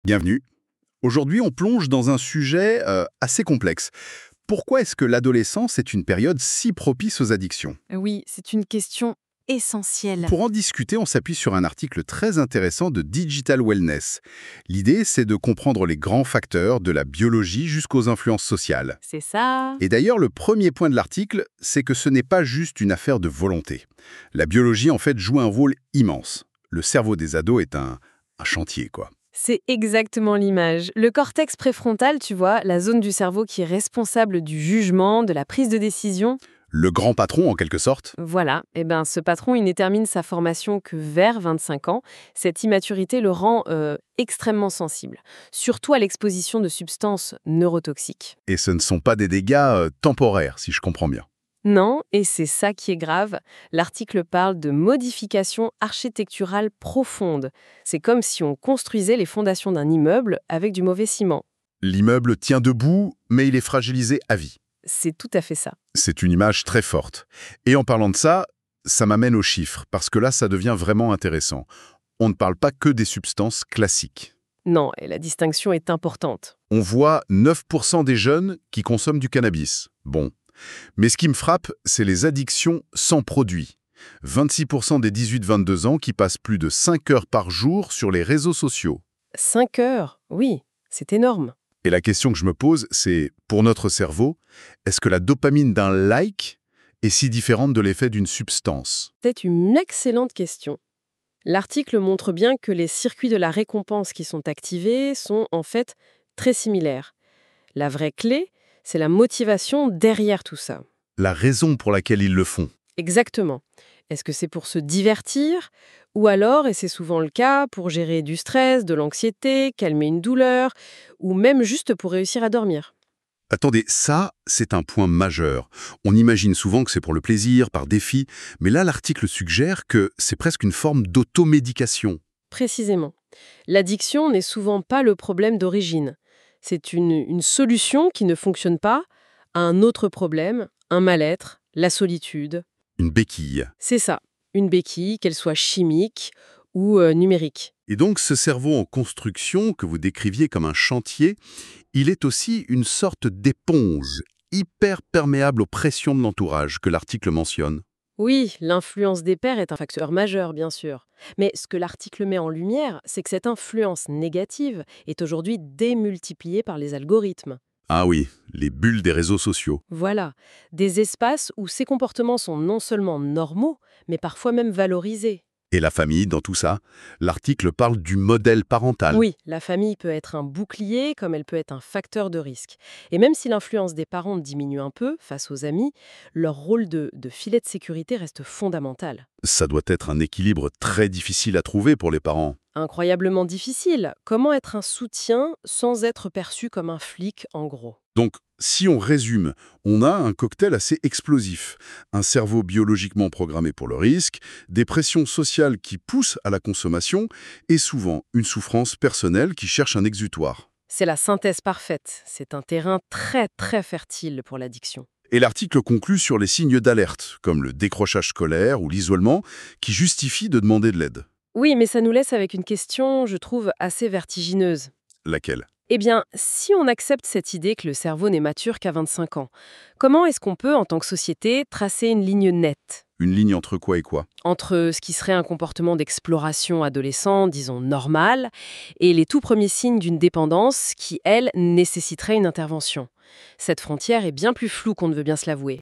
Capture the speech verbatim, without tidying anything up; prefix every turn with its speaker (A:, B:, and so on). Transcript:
A: Bienvenue. Aujourd'hui, on plonge dans un sujet euh, assez complexe. Pourquoi est-ce que l'adolescence est une période si propice aux addictions?
B: Oui, c'est une question essentielle.
A: Pour en discuter, on s'appuie sur un article très intéressant de Digital Wellness. L'idée, c'est de comprendre les grands facteurs de la biologie jusqu'aux influences sociales.
B: C'est ça.
A: Et d'ailleurs, le premier point de l'article, c'est que ce n'est pas juste une affaire de volonté. La biologie, en fait, joue un rôle immense. Le cerveau des ados est un, un chantier, quoi.
B: C'est exactement l'image. Le cortex préfrontal, tu vois, la zone du cerveau qui est responsable du jugement, de la prise de décision,
A: Le grand patron, en quelque sorte.
B: voilà, eh ben, ce patron, il ne termine sa formation que vers vingt-cinq ans. Cette immaturité le rend euh, extrêmement sensible, surtout à l'exposition de substances neurotoxiques.
A: Et ce ne sont pas des dégâts euh, temporaires, si je comprends bien.
B: Non, et c'est ça qui est grave. L'article parle de modifications architecturales profondes. C'est comme si on construisait les fondations d'un immeuble avec du mauvais ciment.
A: L'immeuble tient debout, mais il est fragilisé à vie.
B: C'est tout à fait ça.
A: C'est une image très forte. Et en parlant de ça, ça m'amène aux chiffres, parce que là, ça devient vraiment intéressant. On ne parle pas que des substances classiques.
B: Non, et la distinction est importante.
A: On voit neuf pour cent des jeunes qui consomment du cannabis. Bon. Mais ce qui me frappe, c'est les addictions sans produit. vingt-six pour cent des dix-huit vingt-deux ans qui passent plus de cinq heures par jour sur les réseaux sociaux.
B: Cinq heures, oui, c'est énorme.
A: Et la question que je me pose, c'est, pour notre cerveau, est-ce que la dopamine d'un like est si différente de l'effet d'une substance?
B: C'est une excellente question. L'article montre bien que les circuits de la récompense qui sont activés sont en fait très similaires. La vraie clé, c'est la motivation derrière tout ça.
A: La raison pour laquelle ils le font.
B: Exactement. Est-ce que c'est pour se divertir? Ou alors, et c'est souvent le cas, pour gérer du stress, de l'anxiété, calmer une douleur, ou même juste pour réussir à dormir?
A: Attendez, ça, c'est un point majeur. On imagine souvent que c'est pour le plaisir, par défi, mais là, l'article suggère que c'est presque une forme d'automédication.
B: Précisément. L'addiction n'est souvent pas le problème d'origine. C'est une, une solution qui ne fonctionne pas à un autre problème, un mal-être, la solitude.
A: Une béquille.
B: C'est ça, une béquille, qu'elle soit chimique ou euh, numérique.
A: Et donc, ce cerveau en construction, que vous décriviez comme un chantier, il est aussi une sorte d'éponge, hyper perméable aux pressions de l'entourage que l'article mentionne.
B: Oui, l'influence des pairs est un facteur majeur, bien sûr. Mais ce que l'article met en lumière, c'est que cette influence négative est aujourd'hui démultipliée par les algorithmes.
A: Ah oui, les bulles des réseaux sociaux.
B: Voilà, des espaces où ces comportements sont non seulement normaux, mais parfois même valorisés.
A: Et la famille, dans tout ça, l'article parle du modèle parental.
B: Oui, la famille peut être un bouclier comme elle peut être un facteur de risque. Et même si l'influence des parents diminue un peu face aux amis, leur rôle de, de filet de sécurité reste fondamental.
A: Ça doit être un équilibre très difficile à trouver pour les parents.
B: Incroyablement difficile. Comment être un soutien sans être perçu comme un flic, en gros?
A: Donc, si on résume, on a un cocktail assez explosif. Un cerveau biologiquement programmé pour le risque, des pressions sociales qui poussent à la consommation et souvent une souffrance personnelle qui cherche un exutoire.
B: C'est la synthèse parfaite. C'est un terrain très très fertile pour l'addiction.
A: Et l'article conclut sur les signes d'alerte, comme le décrochage scolaire ou l'isolement, qui justifient de demander de l'aide.
B: Oui, mais ça nous laisse avec une question, je trouve, assez vertigineuse.
A: Laquelle?
B: Eh bien, si on accepte cette idée que le cerveau n'est mature qu'à vingt-cinq ans, comment est-ce qu'on peut, en tant que société, tracer une ligne nette
A: Une ligne entre quoi et quoi?
B: entre ce qui serait un comportement d'exploration adolescent, disons normal, et les tout premiers signes d'une dépendance qui, elle, nécessiterait une intervention? Cette frontière est bien plus floue qu'on ne veut bien se l'avouer.